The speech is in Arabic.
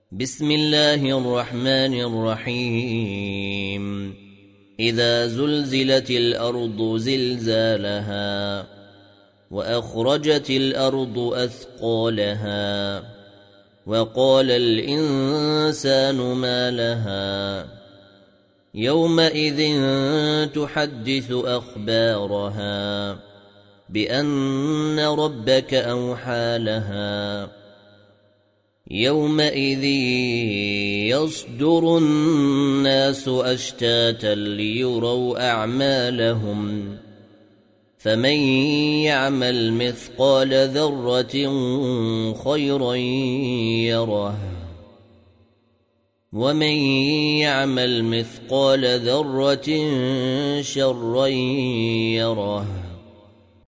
بسم الله الرحمن الرحيم إذا زلزلت الأرض زلزالها وأخرجت الأرض أثقالها وقال الإنسان ما لها يومئذ تحدث أخبارها بأن ربك أوحى لها يومئذ يصدر الناس أشتاتا ليروا أعمالهم فمن يعمل مثقال ذرة خيرا يره ومن يعمل مثقال ذرة شرا يره